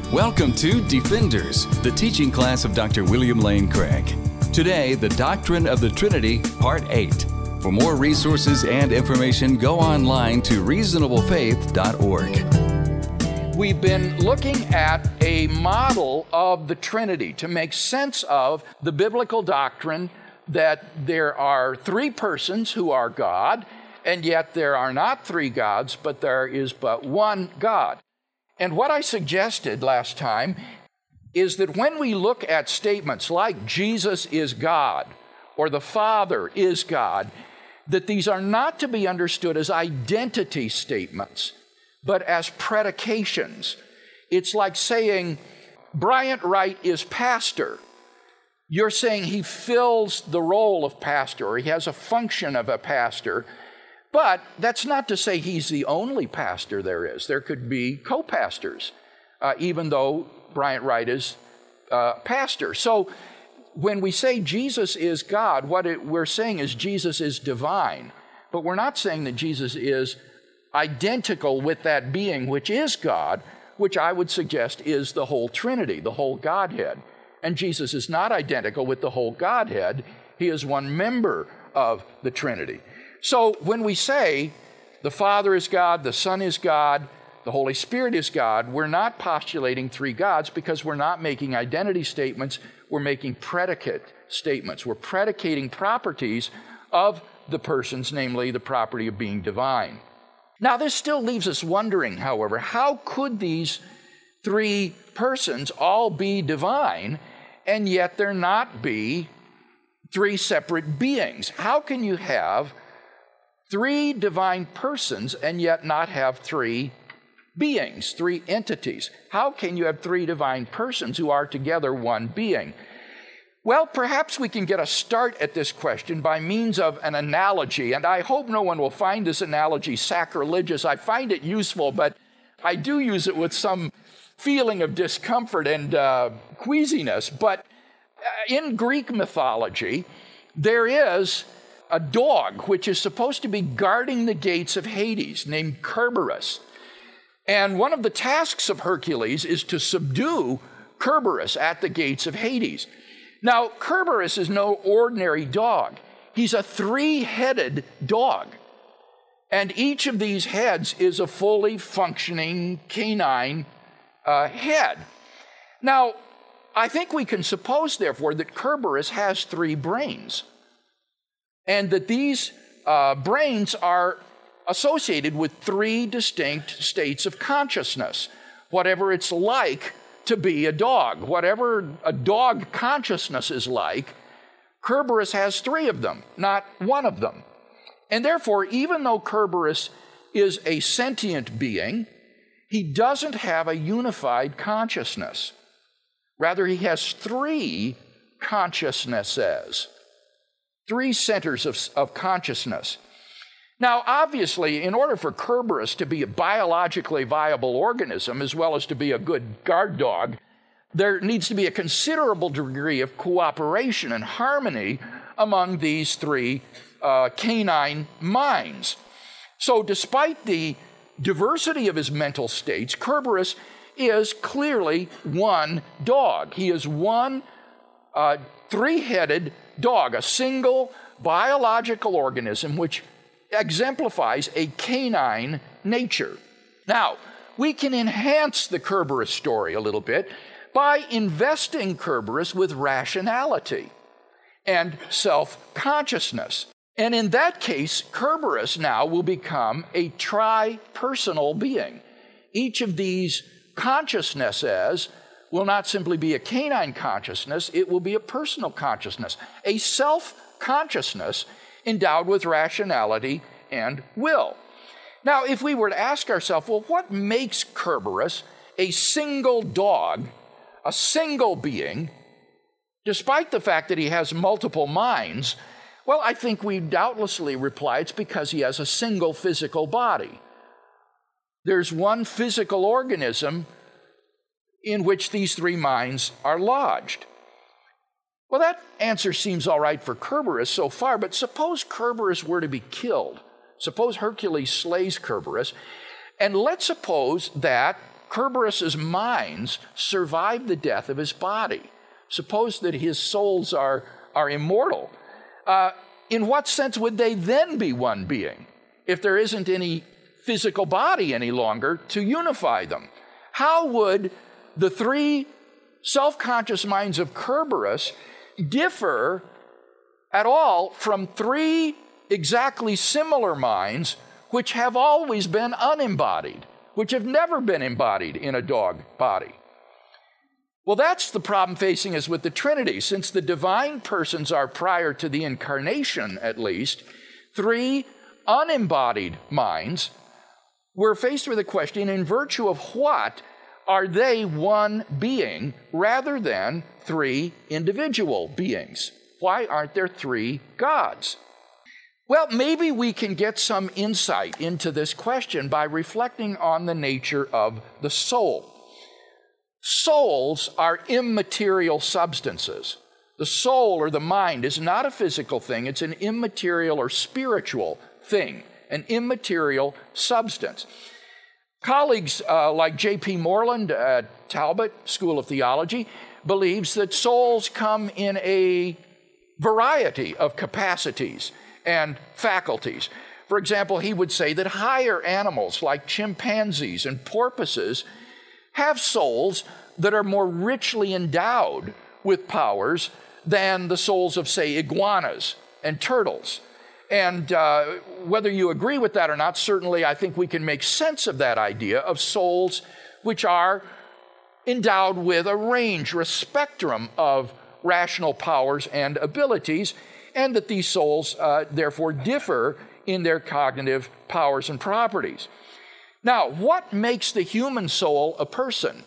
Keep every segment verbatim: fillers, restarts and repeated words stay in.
Welcome to Defenders, the teaching class of Doctor William Lane Craig. Today, the Doctrine of the Trinity, Part eight. For more resources and information, go online to reasonable faith dot org. We've been looking at a model of the Trinity to make sense of the biblical doctrine that there are three persons who are God, and yet there are not three gods, but there is but one God. And what I suggested last time is that when we look at statements like Jesus is God or the Father is God, that these are not to be understood as identity statements, but as predications. It's like saying Bryant Wright is pastor. You're saying he fills the role of pastor, or he has a function of a pastor. But that's not to say he's the only pastor there is. There could be co-pastors, uh, even though Bryant Wright is uh, pastor. So when we say Jesus is God, what it, we're saying is Jesus is divine. But we're not saying that Jesus is identical with that being which is God, which I would suggest is the whole Trinity, the whole Godhead. And Jesus is not identical with the whole Godhead. He is one member of the Trinity. So when we say the Father is God, the Son is God, the Holy Spirit is God, we're not postulating three gods because we're not making identity statements, we're making predicate statements. We're predicating properties of the persons, namely the property of being divine. Now this still leaves us wondering, however, how could these three persons all be divine and yet there not be three separate beings? How can you have three divine persons and yet not have three beings, three entities? How can you have three divine persons who are together one being? Well, perhaps we can get a start at this question by means of an analogy, and I hope no one will find this analogy sacrilegious. I find it useful, but I do use it with some feeling of discomfort and uh, queasiness. But in Greek mythology, there is a dog which is supposed to be guarding the gates of Hades, named Kerberos. And one of the tasks of Hercules is to subdue Kerberos at the gates of Hades. Now, Kerberos is no ordinary dog. He's a three-headed dog. And each of these heads is a fully functioning canine uh, head. Now, I think we can suppose, therefore, that Kerberos has three brains, and that these uh, brains are associated with three distinct states of consciousness, whatever it's like to be a dog. Whatever a dog consciousness is like, Kerberos has three of them, not one of them. And therefore, even though Kerberos is a sentient being, he doesn't have a unified consciousness. Rather, he has three consciousnesses. Three centers of, of consciousness. Now, obviously, in order for Kerberos to be a biologically viable organism, as well as to be a good guard dog, there needs to be a considerable degree of cooperation and harmony among these three uh, canine minds. So, despite the diversity of his mental states, Kerberos is clearly one dog. He is one uh, three-headed dog, a single biological organism which exemplifies a canine nature. Now, we can enhance the Kerberos story a little bit by investing Kerberos with rationality and self-consciousness. And in that case, Kerberos now will become a tri-personal being. Each of these consciousnesses will not simply be a canine consciousness, it will be a personal consciousness, a self-consciousness endowed with rationality and will. Now, if we were to ask ourselves, well, what makes Kerberos a single dog, a single being, despite the fact that he has multiple minds? Well, I think we doubtlessly reply it's because he has a single physical body. There's one physical organism in which these three minds are lodged. Well, that answer seems all right for Kerberos so far, but suppose Kerberos were to be killed. Suppose Hercules slays Kerberos, and let's suppose that Kerberos' minds survived the death of his body. Suppose that his souls are, are immortal. Uh, in what sense would they then be one being if there isn't any physical body any longer to unify them? How would the three self-conscious minds of Kerberos differ at all from three exactly similar minds which have always been unembodied, which have never been embodied in a dog body? Well, that's the problem facing us with the Trinity. Since the divine persons are, prior to the incarnation at least, three unembodied minds, we're faced with a question, in virtue of what are they one being rather than three individual beings? Why aren't there three gods? Well, maybe we can get some insight into this question by reflecting on the nature of the soul. Souls are immaterial substances. The soul or the mind is not a physical thing. It's an immaterial or spiritual thing, an immaterial substance. Colleagues uh, like J P Moreland at Talbot School of Theology believes that souls come in a variety of capacities and faculties. For example, he would say that higher animals like chimpanzees and porpoises have souls that are more richly endowed with powers than the souls of, say, iguanas and turtles. And uh, whether you agree with that or not, certainly I think we can make sense of that idea of souls which are endowed with a range or a spectrum of rational powers and abilities, and that these souls uh, therefore differ in their cognitive powers and properties. Now, what makes the human soul a person,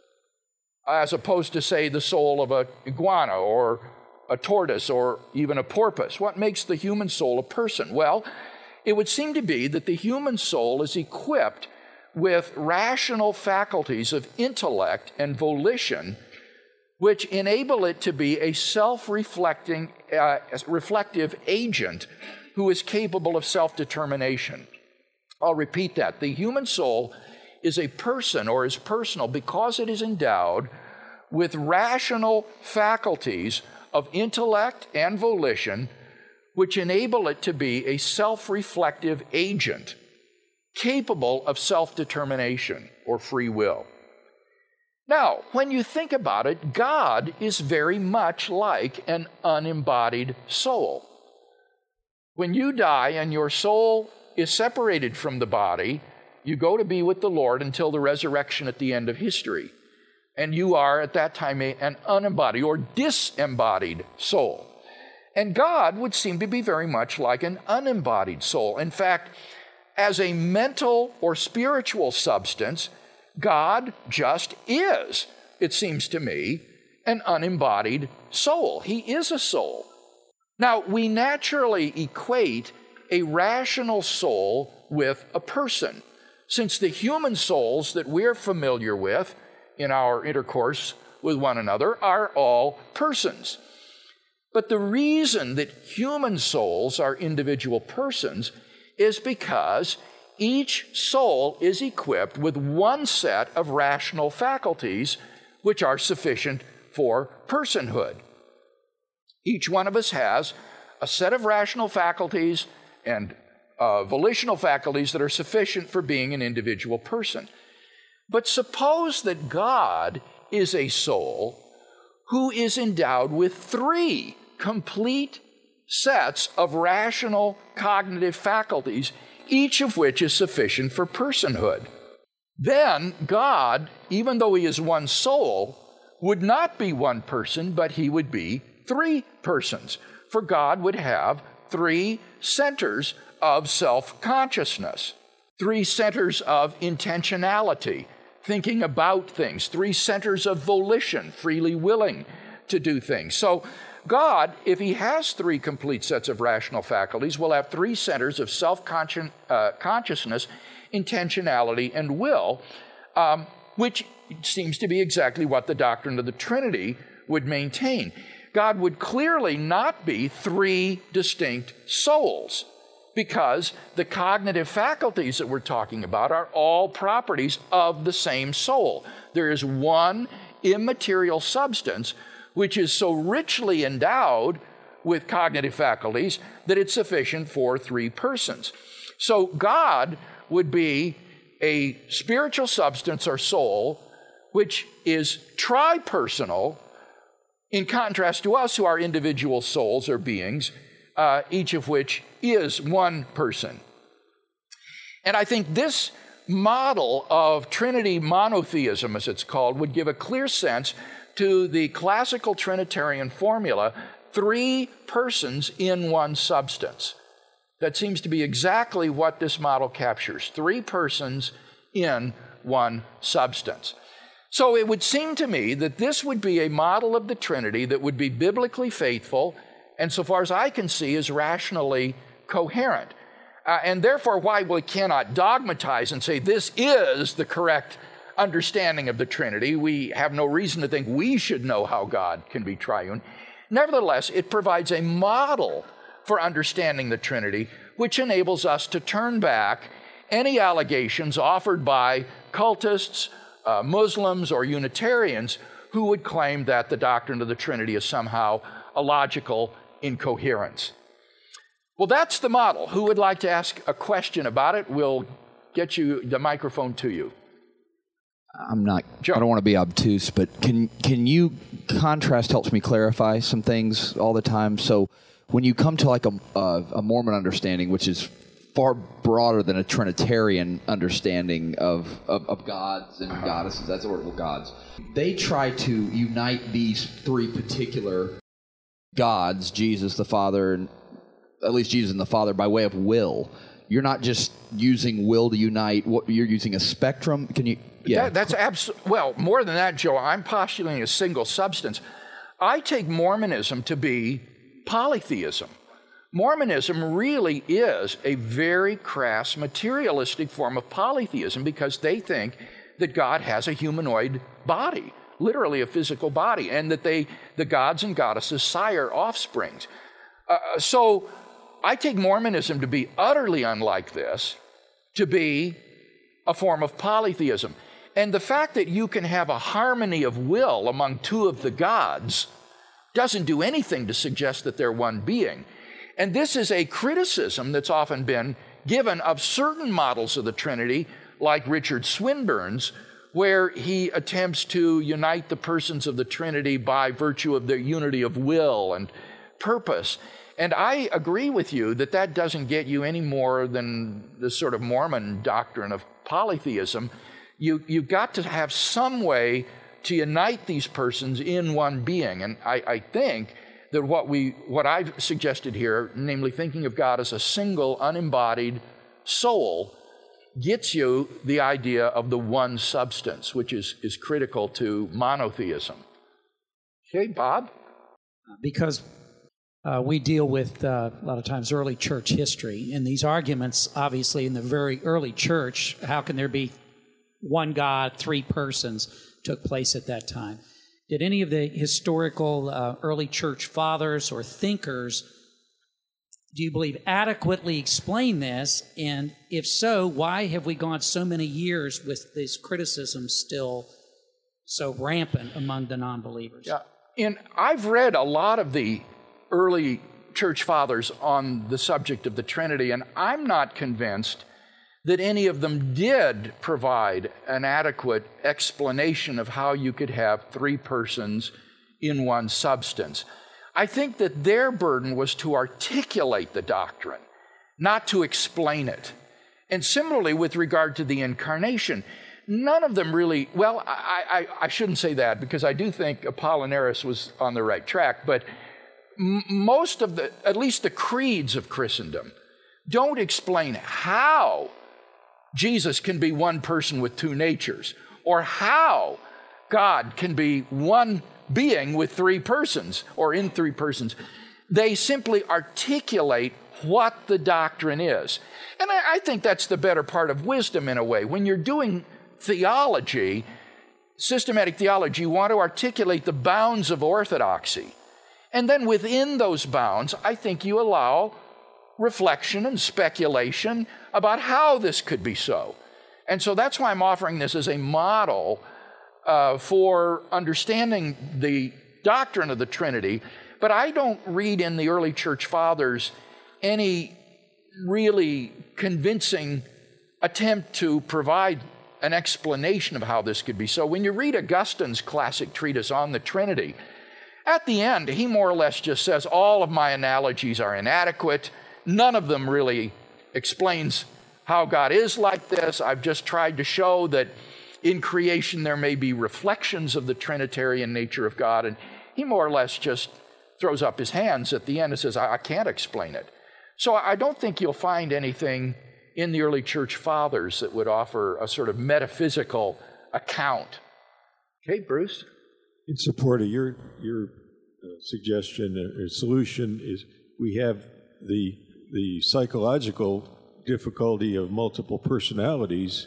as opposed to, say, the soul of an iguana or a tortoise or even a porpoise? What makes the human soul a person? Well, it would seem to be that the human soul is equipped with rational faculties of intellect and volition, which enable it to be a self-reflecting, uh, reflective agent who is capable of self-determination. I'll repeat that. The human soul is a person or is personal because it is endowed with rational faculties of intellect and volition, which enable it to be a self-reflective agent capable of self-determination or free will. Now, when you think about it, God is very much like an unembodied soul. When you die and your soul is separated from the body, you go to be with the Lord until the resurrection at the end of history. And you are at that time a, an unembodied or disembodied soul. And God would seem to be very much like an unembodied soul. In fact, as a mental or spiritual substance, God just is, it seems to me, an unembodied soul. He is a soul. Now, we naturally equate a rational soul with a person, since the human souls that we're familiar with in our intercourse with one another are all persons. But the reason that human souls are individual persons is because each soul is equipped with one set of rational faculties which are sufficient for personhood. Each one of us has a set of rational faculties and uh, volitional faculties that are sufficient for being an individual person. But suppose that God is a soul who is endowed with three complete sets of rational cognitive faculties, each of which is sufficient for personhood. Then God, even though he is one soul, would not be one person, but he would be three persons. For God would have three centers of self-consciousness, three centers of intentionality, thinking about things, three centers of volition, freely willing to do things. So God, if he has three complete sets of rational faculties, will have three centers of self-consciousness, intentionality, and will, um, which seems to be exactly what the doctrine of the Trinity would maintain. God would clearly not be three distinct souls. because the cognitive faculties that we're talking about are all properties of the same soul. There is one immaterial substance which is so richly endowed with cognitive faculties that it's sufficient for three persons. So God would be a spiritual substance or soul which is tripersonal, in contrast to us who are individual souls or beings, uh, each of which is one person. And I think this model of Trinity monotheism, as it's called, would give a clear sense to the classical Trinitarian formula, three persons in one substance. That seems to be exactly what this model captures, three persons in one substance. So it would seem to me that this would be a model of the Trinity that would be biblically faithful, and so far as I can see, is rationally coherent. Uh, and therefore, why we cannot dogmatize and say this is the correct understanding of the Trinity, we have no reason to think we should know how God can be triune. Nevertheless, it provides a model for understanding the Trinity, which enables us to turn back any allegations offered by cultists, uh, Muslims, or Unitarians who would claim that the doctrine of the Trinity is somehow a logical incoherence. Well, that's the model. Who would like to ask a question about it? We'll get you the microphone to you. I'm not, Joe. I don't want to be obtuse, but can can you, contrast helps me clarify some things all the time. So when you come to like a, a, a Mormon understanding, which is far broader than a Trinitarian understanding of, of, of gods and goddesses, that's the word, well, gods, they try to unite these three particular gods, Jesus, the Father, and at least Jesus and the Father, by way of will. You're not just using will to unite, what, you're using a spectrum. Can you... Yeah. That, that's absolutely, well, more than that, Joe, I'm postulating a single substance. I take Mormonism to be polytheism. Mormonism really is a very crass materialistic form of polytheism because they think that God has a humanoid body, literally a physical body, and that they, the gods and goddesses sire offsprings. Uh, so I take Mormonism to be utterly unlike this, to be a form of polytheism. And the fact that you can have a harmony of will among two of the gods doesn't do anything to suggest that they're one being. And this is a criticism that's often been given of certain models of the Trinity, like Richard Swinburne's, where he attempts to unite the persons of the Trinity by virtue of their unity of will and purpose. And I agree with you that that doesn't get you any more than the sort of Mormon doctrine of polytheism. You, you've got to have some way to unite these persons in one being. And I, I think that what we, what I've suggested here, namely thinking of God as a single, unembodied soul, gets you the idea of the one substance, which is, is critical to monotheism. Okay, Bob? Because uh, we deal with, uh, a lot of times, early church history, and these arguments, obviously, in the very early church, how can there be one God, three persons, took place at that time. Did any of the historical uh, early church fathers or thinkers, do you believe, adequately explain this? And if so, why have we gone so many years with this criticism still so rampant among the non-believers? Yeah, and I've read a lot of the early church fathers on the subject of the Trinity, and I'm not convinced that any of them did provide an adequate explanation of how you could have three persons in one substance. I think that their burden was to articulate the doctrine, not to explain it. And similarly, with regard to the incarnation, none of them really, well, I, I, I shouldn't say that because I do think Apollinaris was on the right track, but m- most of the, at least the creeds of Christendom, don't explain how Jesus can be one person with two natures, or how God can be one being with three persons, or in three persons. They simply articulate what the doctrine is. And I, I think that's the better part of wisdom in a way. When you're doing theology, systematic theology, you want to articulate the bounds of orthodoxy. And then within those bounds, I think you allow reflection and speculation about how this could be so. And so that's why I'm offering this as a model uh, for understanding the doctrine of the Trinity. But I don't read in the early church fathers any really convincing attempt to provide an explanation of how this could be so. When you read Augustine's classic treatise on the Trinity, at the end, he more or less just says, all of my analogies are inadequate. None of them really explains how God is like this. I've just tried to show that in creation there may be reflections of the Trinitarian nature of God. And he more or less just throws up his hands at the end and says, I, I can't explain it. So I don't think you'll find anything in the early church fathers that would offer a sort of metaphysical account. Okay, Bruce? In support of your your uh, suggestion or solution is we have the the psychological difficulty of multiple personalities,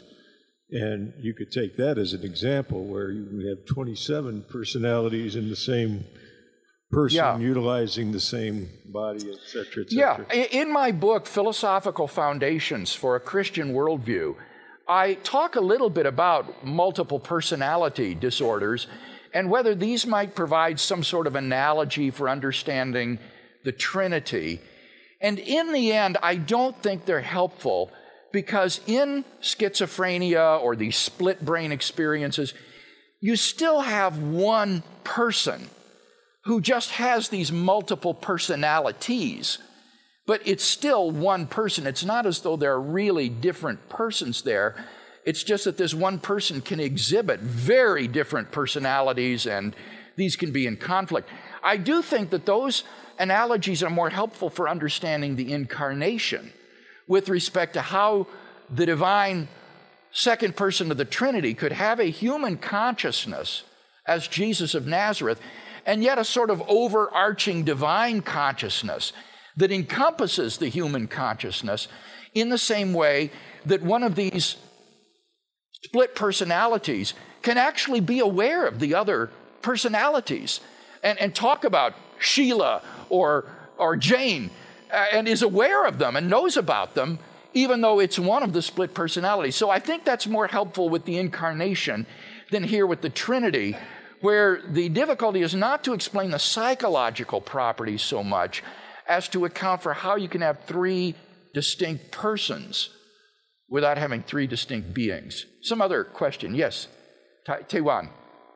and you could take that as an example where you have twenty-seven personalities in the same person, yeah, utilizing the same body, et cetera, et cetera. Yeah, in my book, Philosophical Foundations for a Christian Worldview, I talk a little bit about multiple personality disorders and whether these might provide some sort of analogy for understanding the Trinity. And in the end, I don't think they're helpful because in schizophrenia or these split brain experiences, you still have one person who just has these multiple personalities, but it's still one person. It's not as though there are really different persons there. It's just that this one person can exhibit very different personalities, and these can be in conflict. I do think that those analogies are more helpful for understanding the incarnation with respect to how the divine second person of the Trinity could have a human consciousness as Jesus of Nazareth, and yet a sort of overarching divine consciousness that encompasses the human consciousness in the same way that one of these split personalities can actually be aware of the other personalities and, and talk about Sheila or, or Jane uh, and is aware of them and knows about them, even though it's one of the split personalities. So I think that's more helpful with the incarnation than here with the Trinity, where the difficulty is not to explain the psychological properties so much as to account for how you can have three distinct persons without having three distinct beings. Some other question? Yes, Taiwan.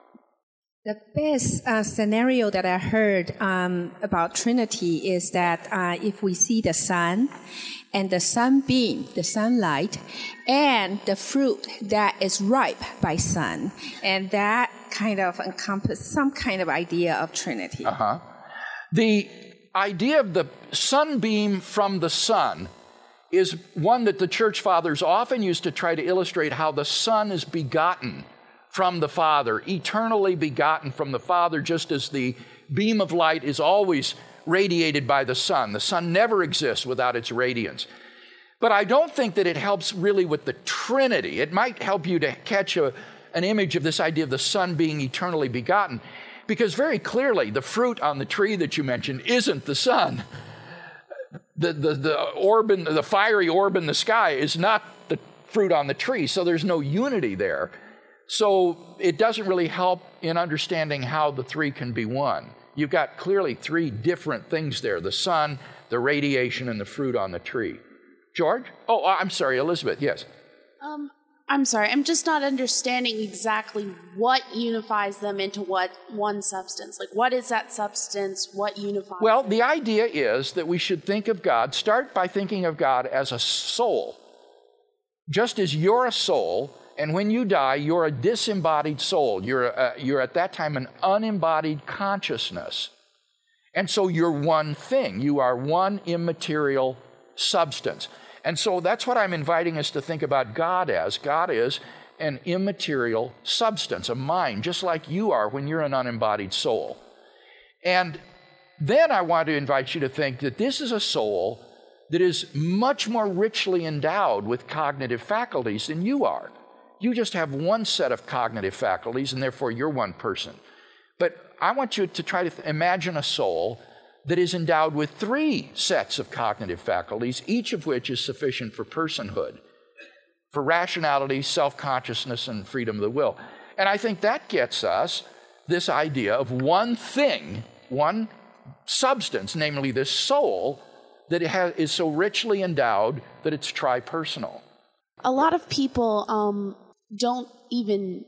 The best uh, scenario that I heard um, about Trinity is that uh, if we see the sun and the sunbeam, the sunlight, and the fruit that is ripe by sun, and that kind of encompass some kind of idea of Trinity. Uh-huh. The idea of the sunbeam from the sun is one that the church fathers often used to try to illustrate how the Son is begotten from the Father, eternally begotten from the Father, just as the beam of light is always radiated by the sun. The sun never exists without its radiance. But I don't think that it helps really with the Trinity. It might help you to catch a, an image of this idea of the Son being eternally begotten, because very clearly the fruit on the tree that you mentioned isn't the sun. The, the, the orb in, the fiery orb in the sky is not the fruit on the tree, so there's no unity there. So it doesn't really help in understanding how the three can be one. You've got clearly three different things there: the sun, the radiation, and the fruit on the tree. George? Oh, I'm sorry, Elizabeth, yes. Um, I'm sorry, I'm just not understanding exactly what unifies them into what one substance. Like, what is that substance? What unifies Well, them? the idea is that we should think of God, start by thinking of God as a soul. Just as you're a soul, and when you die, you're a disembodied soul. You're, a, you're at that time an unembodied consciousness. And so you're one thing. You are one immaterial substance. And so that's what I'm inviting us to think about God as. God is an immaterial substance, a mind, just like you are when you're an unembodied soul. And then I want to invite you to think that this is a soul that is much more richly endowed with cognitive faculties than you are. You just have one set of cognitive faculties, and therefore you're one person. But I want you to try to th- imagine a soul that is endowed with three sets of cognitive faculties, each of which is sufficient for personhood, for rationality, self-consciousness, and freedom of the will. And I think that gets us this idea of one thing, one substance, namely this soul, that it has, is so richly endowed that it's tri-personal. A lot of people um, don't even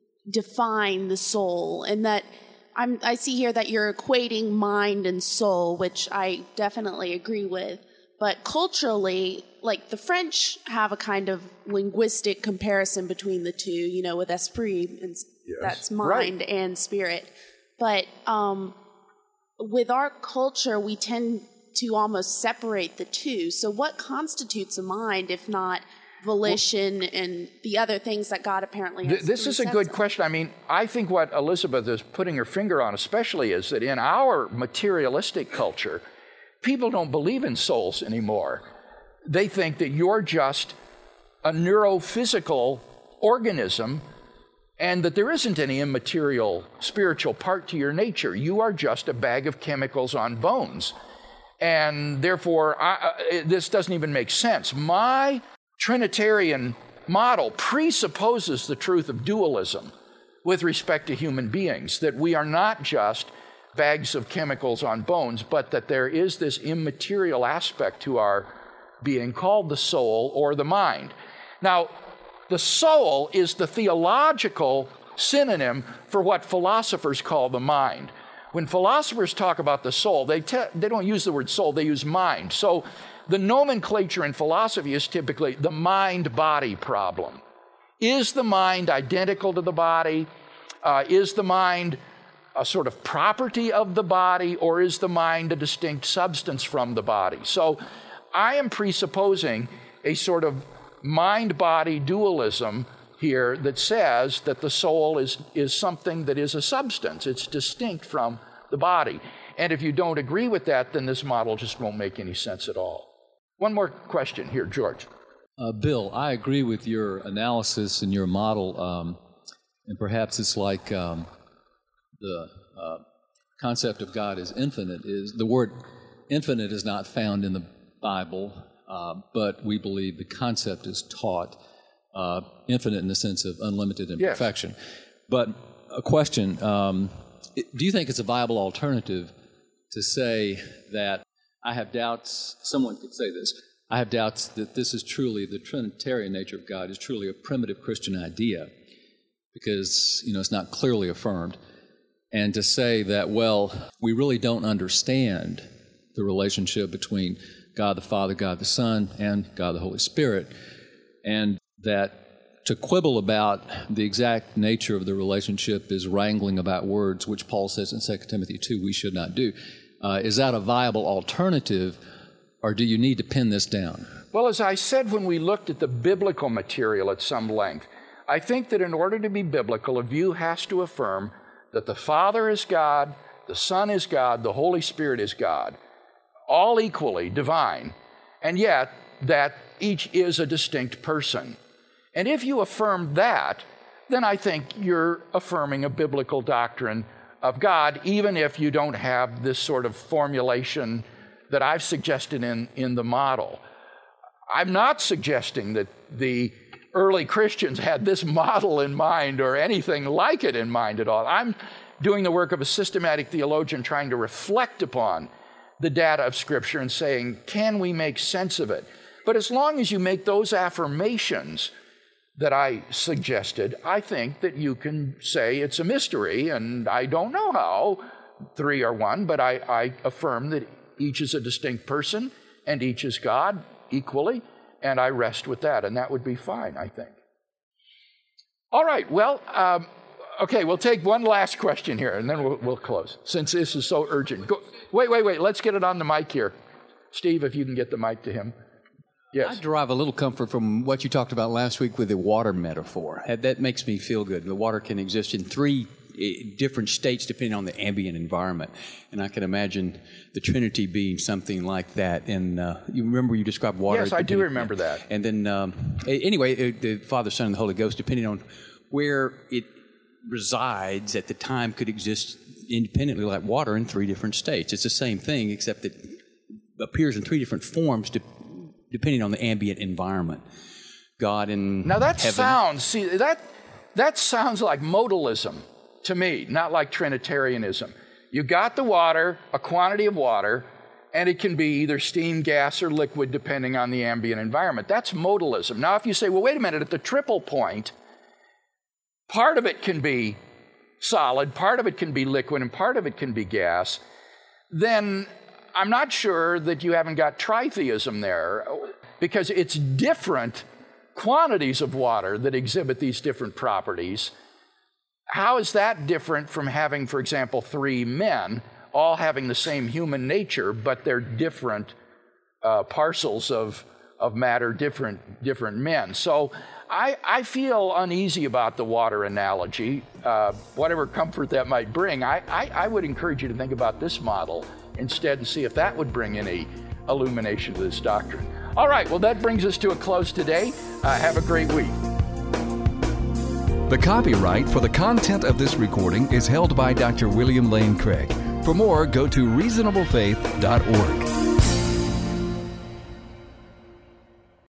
define the soul, and that I'm, I see here that you're equating mind and soul, which I definitely agree with. But culturally, like the French have a kind of linguistic comparison between the two, you know, with esprit, and yes. that's mind right. and spirit. But um, with our culture, we tend to almost separate the two. So what constitutes a mind if not volition well, and the other things that God apparently has? Th- this is a good of? question. I mean, I think what Elizabeth is putting her finger on especially is that in our materialistic culture, people don't believe in souls anymore. They think that you're just a neurophysical organism and that there isn't any immaterial spiritual part to your nature. You are just a bag of chemicals on bones. And therefore, I, this doesn't even make sense. My Trinitarian model presupposes the truth of dualism with respect to human beings, that we are not just bags of chemicals on bones, but that there is this immaterial aspect to our being called the soul or the mind. Now, the soul is the theological synonym for what philosophers call the mind. When philosophers talk about the soul, they, te- they don't use the word soul, they use mind. So the nomenclature in philosophy is typically the mind-body problem. Is the mind identical to the body? Uh, is the mind a sort of property of the body, or is the mind a distinct substance from the body? So I am presupposing a sort of mind-body dualism here that says that the soul is, is something that is a substance. It's distinct from the body. And if you don't agree with that, then this model just won't make any sense at all. One more question here, George. Uh, Bill, I agree with your analysis and your model, um, and perhaps it's like um, the uh, concept of God is infinite. Is the word infinite is not found in the Bible, uh, but we believe the concept is taught uh, infinite in the sense of unlimited imperfection. Yes. But a question, um, do you think it's a viable alternative to say that I have doubts, someone could say this, I have doubts that this is truly, the Trinitarian nature of God is truly a primitive Christian idea because, you know, it's not clearly affirmed. And to say that, well, we really don't understand the relationship between God the Father, God the Son, and God the Holy Spirit, and that to quibble about the exact nature of the relationship is wrangling about words, which Paul says in Second Timothy two we should not do. Uh, is that a viable alternative, or do you need to pin this down? Well, as I said when we looked at the biblical material at some length, I think that in order to be biblical, a view has to affirm that the Father is God, the Son is God, the Holy Spirit is God, all equally divine, and yet that each is a distinct person. And if you affirm that, then I think you're affirming a biblical doctrine of God, even if you don't have this sort of formulation that I've suggested in, in the model. I'm not suggesting that the early Christians had this model in mind or anything like it in mind at all. I'm doing the work of a systematic theologian trying to reflect upon the data of Scripture and saying, can we make sense of it? But as long as you make those affirmations that I suggested, I think that you can say it's a mystery, and I don't know how three are one, but I, I affirm that each is a distinct person and each is God equally, and I rest with that, and that would be fine, I think. All right, well, um, okay, we'll take one last question here, and then we'll, we'll close, since this is so urgent. Go, wait, wait, wait, let's get it on the mic here. Steve, if you can get the mic to him. Yes. I derive a little comfort from what you talked about last week with the water metaphor. That makes me feel good. The water can exist in three different states depending on the ambient environment. And I can imagine the Trinity being something like that. And uh, you remember you described water. Yes, I do remember that. And then, um, anyway, the Father, Son, and the Holy Ghost, depending on where it resides at the time could exist independently like water in three different states. It's the same thing, except it appears in three different forms de- depending on the ambient environment. God in Now that heaven. sounds, see, that, that sounds like modalism to me, not like Trinitarianism. You got the water, a quantity of water, and it can be either steam, gas, or liquid depending on the ambient environment. That's modalism. Now if you say, well, wait a minute, at the triple point, part of it can be solid, part of it can be liquid, and part of it can be gas, then I'm not sure that you haven't got tritheism there, because it's different quantities of water that exhibit these different properties. How is that different from having, for example, three men all having the same human nature, but they're different uh, parcels of, of matter, different, different men? So I, I feel uneasy about the water analogy, uh, whatever comfort that might bring. I, I, I would encourage you to think about this model instead and see if that would bring any illumination to this doctrine. All right, well, that brings us to a close today. Uh, have a great week. The copyright for the content of this recording is held by Doctor William Lane Craig. For more, go to reasonable faith dot org.